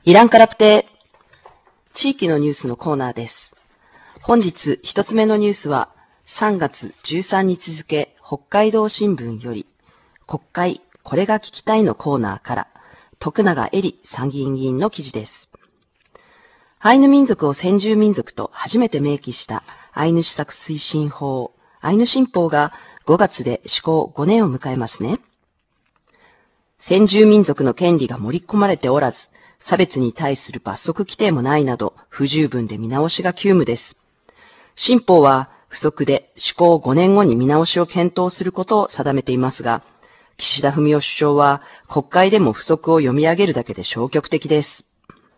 イランカラプテ地域のニュースのコーナーです。本日一つ目のニュースは3月13日付北海道新聞より国会これが聞きたいのコーナーから徳永エリ参議院議員の記事です。アイヌ民族を先住民族と初めて明記したアイヌ施策推進法アイヌ新法が5月で施行5年を迎えますね。先住民族の権利が盛り込まれておらず、差別に対する罰則規定もないなど不十分で見直しが急務です。新法は付則で施行5年後に見直しを検討することを定めていますが、岸田文雄首相は国会でも付則を読み上げるだけで消極的です。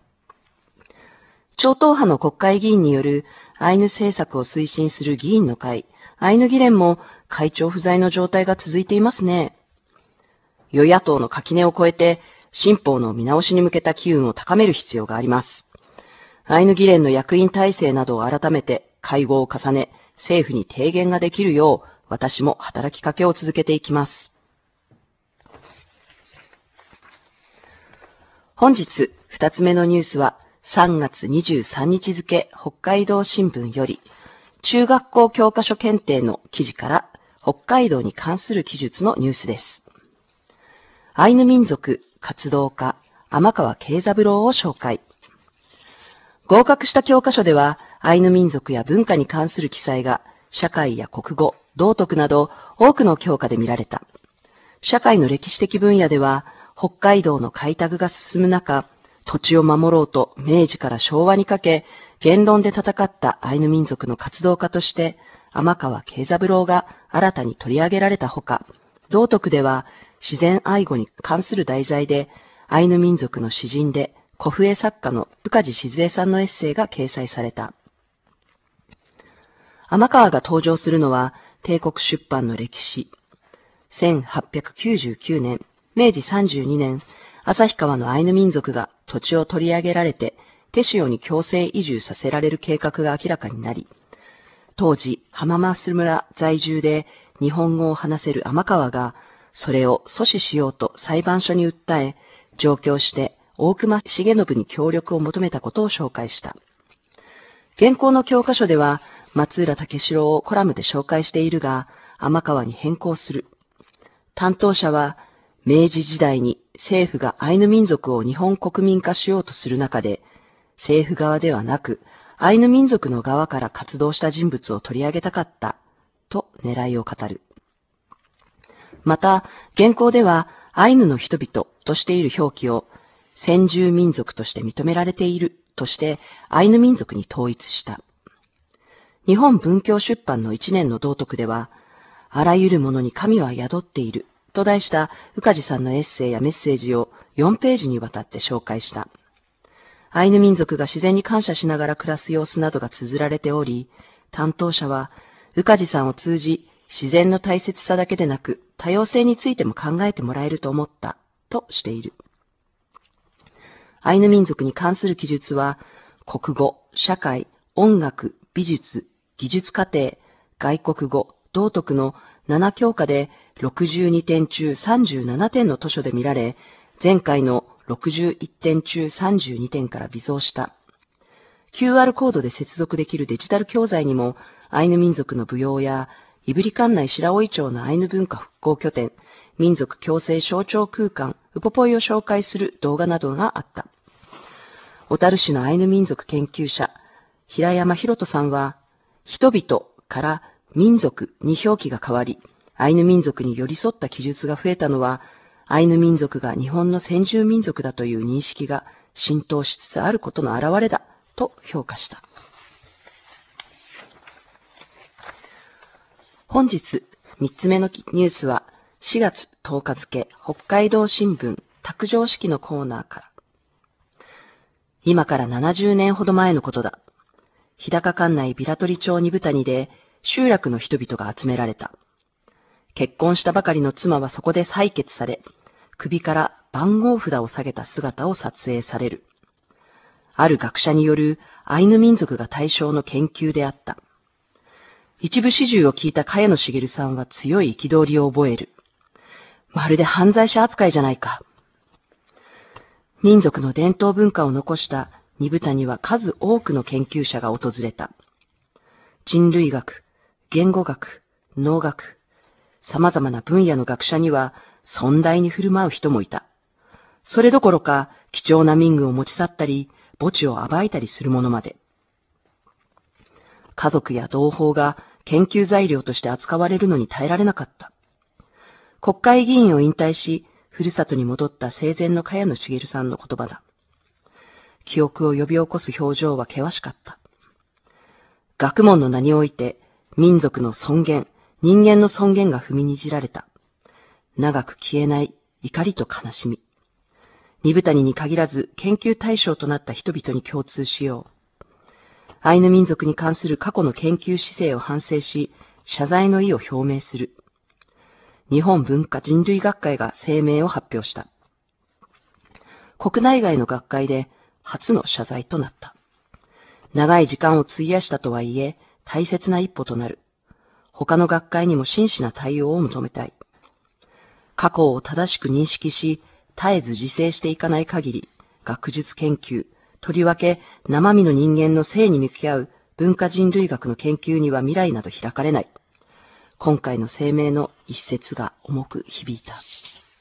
超党派の国会議員によるアイヌ政策を推進する議員の会、アイヌ議連も会長不在の状態が続いていますね。与野党の垣根を越えて新法の見直しに向けた機運を高める必要があります。アイヌ議連の役員体制などを改めて会合を重ね、政府に提言ができるよう私も働きかけを続けていきます。本日2つ目のニュースは3月23日付北海道新聞より中学校教科書検定の記事から北海道に関する記述のニュースです。アイヌ民族活動家天川慶三郎を紹介。合格した教科書ではアイヌ民族や文化に関する記載が社会や国語、道徳など多くの教科で見られた。社会の歴史的分野では北海道の開拓が進む中、土地を守ろうと明治から昭和にかけ言論で戦ったアイヌ民族の活動家として天川慶三郎が新たに取り上げられたほか、道徳では自然愛護に関する題材でアイヌ民族の詩人で古笛作家の宇梶静江さんのエッセイが掲載された。天川が登場するのは帝国出版の歴史。1899年、明治32年、旭川のアイヌ民族が土地を取り上げられて手塩に強制移住させられる計画が明らかになり、当時浜松村在住で日本語を話せる天川がそれを阻止しようと裁判所に訴え、上京して大隈重信に協力を求めたことを紹介した。現行の教科書では松浦武四郎をコラムで紹介しているが、天川に変更する。担当者は、明治時代に政府がアイヌ民族を日本国民化しようとする中で、政府側ではなく、アイヌ民族の側から活動した人物を取り上げたかった、と狙いを語る。また、現行ではアイヌの人々としている表記を先住民族として認められているとしてアイヌ民族に統一した。日本文教出版の1年の道徳では、あらゆるものに神は宿っていると題した宇梶さんのエッセイやメッセージを4ページにわたって紹介した。アイヌ民族が自然に感謝しながら暮らす様子などが綴られており、担当者は宇梶さんを通じ自然の大切さだけでなく多様性についても考えてもらえると思ったとしている。アイヌ民族に関する記述は国語、社会、音楽、美術、技術課程、外国語、道徳の7教科で62点中37点の図書で見られ、前回の61点中32点から微増した。QR コードで接続できるデジタル教材にもアイヌ民族の舞踊や胆振管内白老町のアイヌ文化復興拠点、民族共生象徴空間、ウポポイを紹介する動画などがあった。小樽市のアイヌ民族研究者、平山博人さんは、人々から民族に表記が変わり、アイヌ民族に寄り添った記述が増えたのは、アイヌ民族が日本の先住民族だという認識が浸透しつつあることの表れだと評価した。本日3つ目のニュースは4月10日付北海道新聞卓上式のコーナーから。今から70年ほど前のことだ。日高管内平取町二部谷で集落の人々が集められた。結婚したばかりの妻はそこで採血され、首から番号札を下げた姿を撮影される。ある学者によるアイヌ民族が対象の研究であった。一部始終を聞いた茅野茂さんは強い憤りを覚える。まるで犯罪者扱いじゃないか。 民族の伝統文化を残した二部谷には数多くの研究者が訪れた。人類学、言語学、農学、様々な分野の学者には尊大に振る舞う人もいた。それどころか貴重な民具を持ち去ったり、墓地を暴いたりする者まで。家族や同胞が研究材料として扱われるのに耐えられなかった。国会議員を引退し、ふるさとに戻った生前の茅野茂さんの言葉だ。記憶を呼び起こす表情は険しかった。学問の名において、民族の尊厳、人間の尊厳が踏みにじられた。長く消えない怒りと悲しみ。二部谷に限らず研究対象となった人々に共通しよう。アイヌ民族に関する過去の研究姿勢を反省し、謝罪の意を表明する。日本文化人類学会が声明を発表した。国内外の学会で初の謝罪となった。長い時間を費やしたとはいえ、大切な一歩となる。他の学会にも真摯な対応を求めたい。過去を正しく認識し、絶えず自制していかない限り、学術研究、とりわけ生身の人間の生に向き合う文化人類学の研究には未来など開かれない。今回の声明の一節が重く響いた。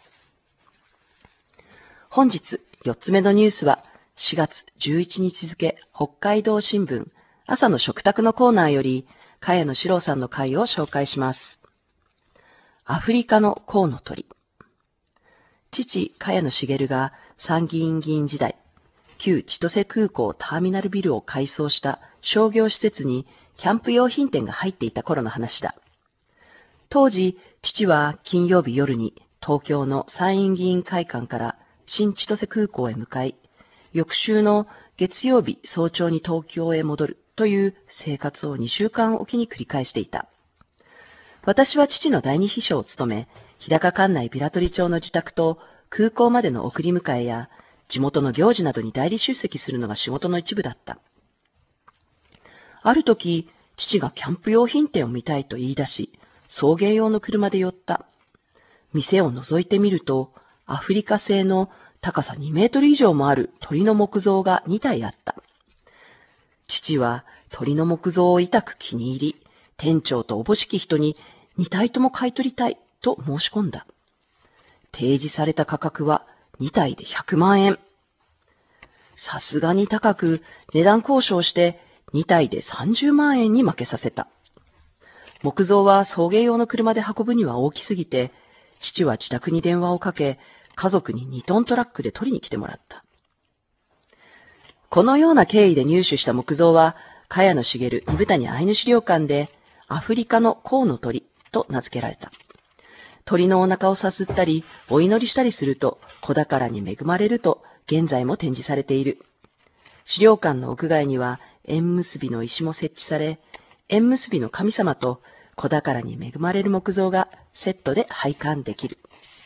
本日4つ目のニュースは4月11日付北海道新聞朝の食卓のコーナーより茅野史郎さんの回を紹介します。アフリカのコウノトリ。父茅野茂が参議院議員時代、旧千歳空港ターミナルビルを改装した商業施設にキャンプ用品店が入っていた頃の話だ。当時、父は金曜日夜に東京の参院議員会館から新千歳空港へ向かい、翌週の月曜日早朝に東京へ戻るという生活を2週間おきに繰り返していた。私は父の第二秘書を務め、日高管内平取町の自宅と空港までの送り迎えや、地元の行事などに代理出席するのが仕事の一部だった。ある時、父がキャンプ用品店を見たいと言い出し、送迎用の車で寄った。店を覗いてみると、アフリカ製の高さ2メートル以上もある鳥の木像が2体あった。父は鳥の木像を痛く気に入り、店長とおぼしき人に2体とも買い取りたいと申し込んだ。提示された価格は2体で100万円。さすがに高く値段交渉して2体で30万円に負けさせた。木像は送迎用の車で運ぶには大きすぎて、父は自宅に電話をかけ、家族に2トントラックで取りに来てもらった。このような経緯で入手した木像は、茅野茂二部谷アイヌ資料館で、アフリカのコウノトリと名付けられた。鳥のお腹をさすったり、お祈りしたりすると、子宝に恵まれると、現在も展示されている。資料館の屋外には、縁結びの石も設置され、縁結びの神様と子宝に恵まれる木像がセットで拝観できる。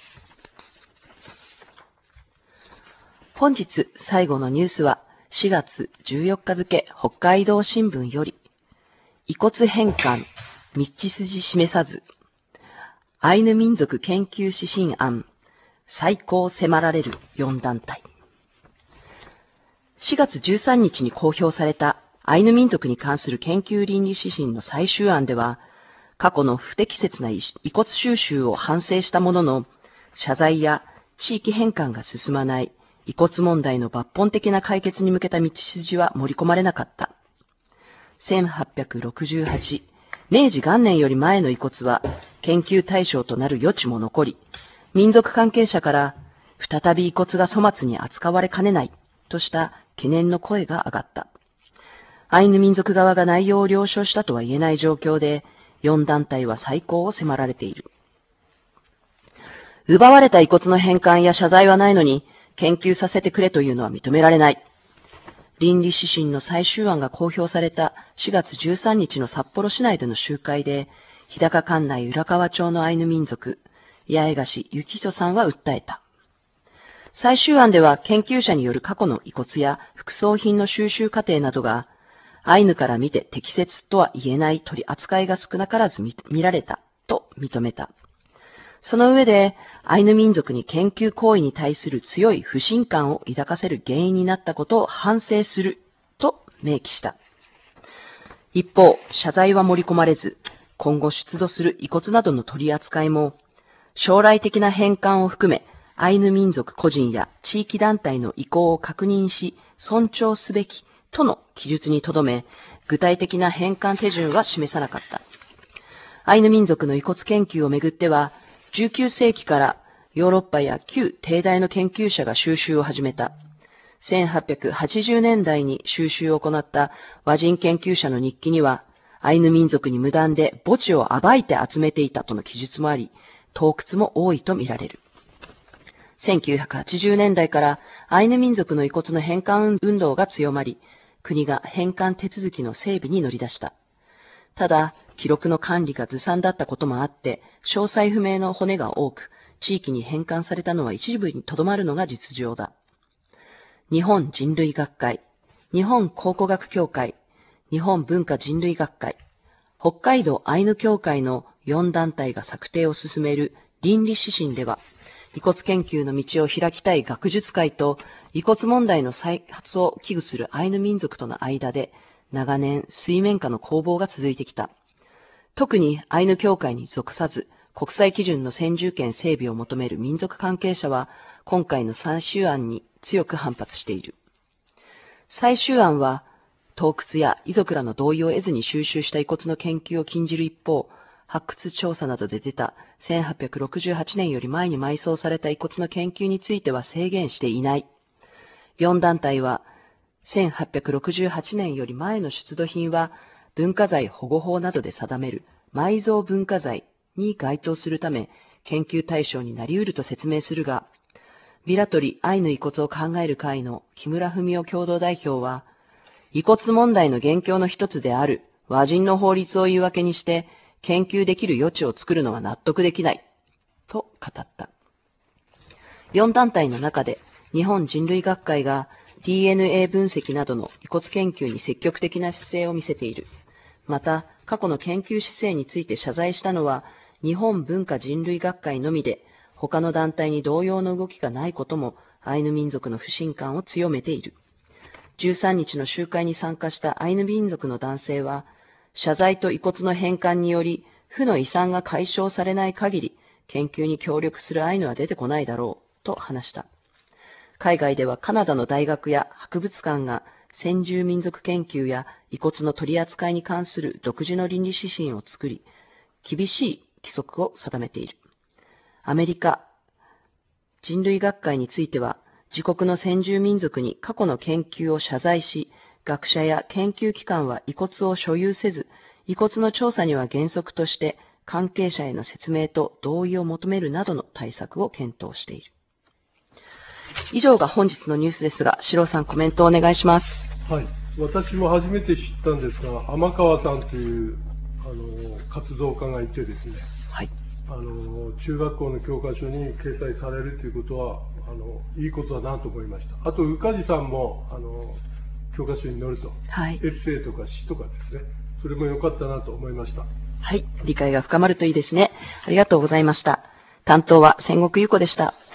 本日最後のニュースは4月14日付北海道新聞より、遺骨返還、道筋示さず、アイヌ民族研究指針案、再考迫られる4団体。4月13日に公表されたアイヌ民族に関する研究倫理指針の最終案では、過去の不適切な遺骨収集を反省したものの、謝罪や地域返還が進まない遺骨問題の抜本的な解決に向けた道筋は盛り込まれなかった。1868、明治元年より前の遺骨は研究対象となる余地も残り、民族関係者から再び遺骨が粗末に扱われかねないとした懸念の声が上がった。アイヌ民族側が内容を了承したとは言えない状況で、4団体は再考を迫られている。奪われた遺骨の返還や謝罪はないのに、研究させてくれというのは認められない。倫理指針の最終案が公表された4月13日の札幌市内での集会で、日高管内浦河町のアイヌ民族、八重樫幸人さんは訴えた。最終案では研究者による過去の遺骨や副葬品の収集過程などが、アイヌから見て適切とは言えない取り扱いが少なからず見られたと認めた。 その上で、アイヌ民族に研究行為に対する強い不信感を抱かせる原因になったことを反省すると明記した。一方、謝罪は盛り込まれず、今後出土する遺骨などの取り扱いも、将来的な返還を含め、アイヌ民族個人や地域団体の意向を確認し、尊重すべきとの記述にとどめ、具体的な返還手順は示さなかった。アイヌ民族の遺骨研究をめぐっては、19世紀からヨーロッパや旧帝大の研究者が収集を始めた。1880年代に収集を行った和人研究者の日記には、アイヌ民族に無断で墓地を暴いて集めていたとの記述もあり、盗掘も多いとみられる。1980年代からアイヌ民族の遺骨の返還運動が強まり、国が返還手続きの整備に乗り出した。ただ、記録の管理がずさんだったこともあって、詳細不明の骨が多く、地域に返還されたのは一部にとどまるのが実情だ。日本人類学会、日本考古学協会、日本文化人類学会、北海道アイヌ協会の4団体が策定を進める倫理指針では、遺骨研究の道を開きたい学術会と遺骨問題の再発を危惧するアイヌ民族との間で、長年水面下の攻防が続いてきた。特にアイヌ協会に属さず、国際基準の先住権整備を求める民族関係者は、今回の最終案に強く反発している。最終案は、盗掘や遺族らの同意を得ずに収集した遺骨の研究を禁じる一方、発掘調査などで出た1868年より前に埋葬された遺骨の研究については制限していない。4団体は、1868年より前の出土品は、文化財保護法などで定める埋蔵文化財に該当するため、研究対象になり得ると説明するが、ビラトリアイヌ遺骨を考える会の木村文夫共同代表は、遺骨問題の元凶の一つである和人の法律を言い訳にして研究できる余地を作るのは納得できない、と語った。4団体の中で日本人類学会が DNA 分析などの遺骨研究に積極的な姿勢を見せている。また、過去の研究姿勢について謝罪したのは日本文化人類学会のみで、他の団体に同様の動きがないこともアイヌ民族の不信感を強めている。13日の集会に参加したアイヌ民族の男性は、謝罪と遺骨の返還により、負の遺産が解消されない限り、研究に協力するアイヌは出てこないだろう、と話した。海外ではカナダの大学や博物館が先住民族研究や遺骨の取り扱いに関する独自の倫理指針を作り、厳しい規則を定めている。アメリカ人類学会については、自国の先住民族に過去の研究を謝罪し、学者や研究機関は遺骨を所有せず、遺骨の調査には原則として関係者への説明と同意を求めるなどの対策を検討している。以上が本日のニュースですが、四郎さんコメントをお願いします。 はい、私も初めて知ったんですが、天川さんという活動家がいてですね、 はい、 中学校の教科書に掲載されるということはいいことだなと思いました。あと宇梶さんも教科書に載ると、 はい、 エッセイとか詩とかですね、それも良かったなと思いました。 はい、理解が深まるといいですね。ありがとうございました。担当は千石優子でした。